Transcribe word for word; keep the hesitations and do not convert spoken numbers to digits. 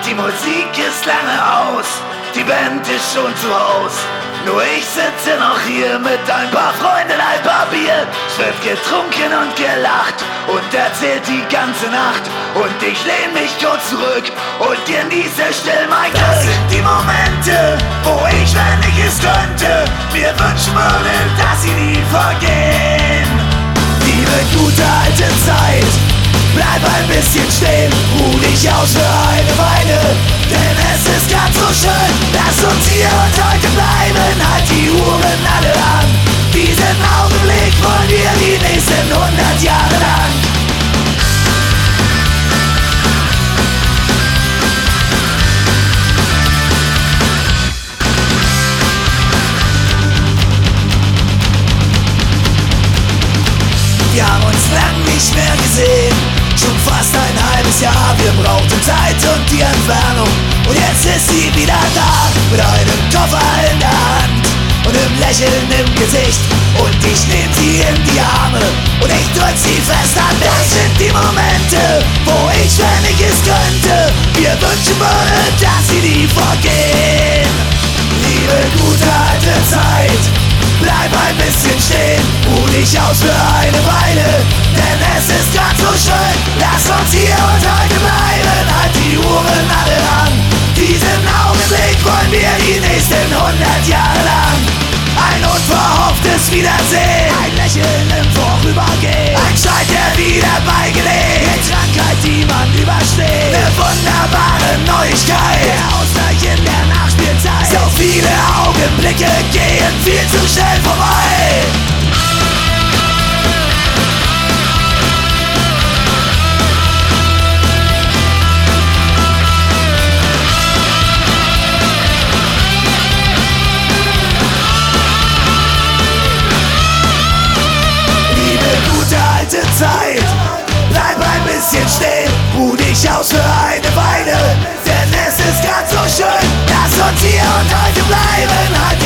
Die Musik ist lange aus, die Band ist schon zu Haus. Nur ich sitze noch hier mit ein paar Freunden, ein paar Bier. Es wird getrunken und gelacht und erzählt die ganze Nacht. Und ich lehn mich kurz zurück und genieße still mein Glück. Das sind die Momente, wo ich, wenn ich es könnte, mir wünschen würde, dass sie nie vergehen. Liebe gute alte Zeit, bleib ein bisschen stehen, ruh dich aus für eine Weile, denn es ist ganz so schön, lass uns hier und heute bleiben, halt die Uhren alle an, diesen Augenblick wollen wir die nächsten hundert Jahre lang. Wir haben uns lang nicht mehr gesehen, schon fast ein halbes Jahr. Wir brauchten Zeit und die Entfernung, und jetzt ist sie wieder da, mit einem Koffer in der Hand und einem Lächeln im Gesicht. Und ich nehm sie in die Arme und ich drück sie fest an mich. Das sind die Momente, wo ich, wenn ich es könnte, mir wünschen würde, dass sie nie vergehen. Liebe gute alte Zeit, bleib ein bisschen stehen, ruh dich aus für eine Weile, denn es ist grad so schön, lass uns hier und heute bleiben, halt die Uhren alle an, diesen Augenblick wollen wir die nächsten hundert Jahre lang. Ein unverhofftes Wiedersehen, ein Lächeln im Vorübergehen, ein Streit, der wieder beigelegt, eine Krankheit, die man übersteht, eine wunderbare Neuigkeit, der Ausgleich in der Nachspielzeit. So viele Augenblicke gehen viel zu schnell vorbei. Zeit, bleib ein bisschen stehen, ruh dich aus für eine Weile, denn es ist grad so schön, lass uns hier und heute bleiben, halt